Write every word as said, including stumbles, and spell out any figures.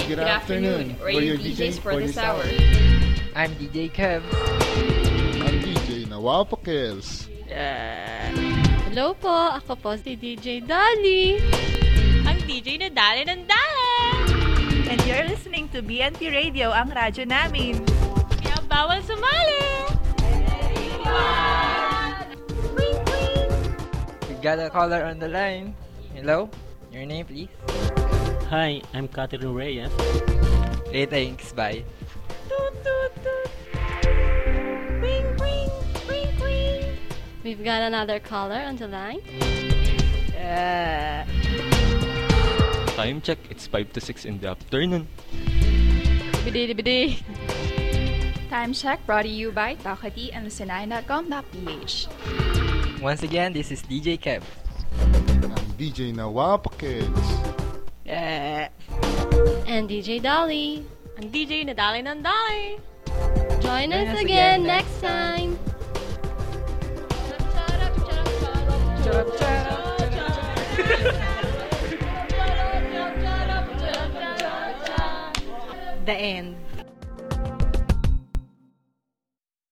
Good afternoon. We're your D Js for this hour. I'm D J Kev. I'm D J Nawapakels. Yeah. Hello po, ako po si D J Dolly. Ang D J na Dali ng Dali. And you're listening to B N P Radio, ang radyo namin. Kaya bawal sumali. We got a caller on the line. Hello? Your name, please? Hi, I'm Catherine Reyes. Hey, thanks. Bye. Toot, toot, toot. Ring, ring, ring, ring. We've got another caller on the line. Yeah. Time check, it's five to six in the afternoon. Bidi, bidi. Time check brought to you by Takati and Lucenay dot com dot p h. Once again, this is D J Kev. I'm D J Nawapakels. Yeah. And D J Dolly. Ang D J na Dali ng Dali. Join us Join us again again next next time. The end.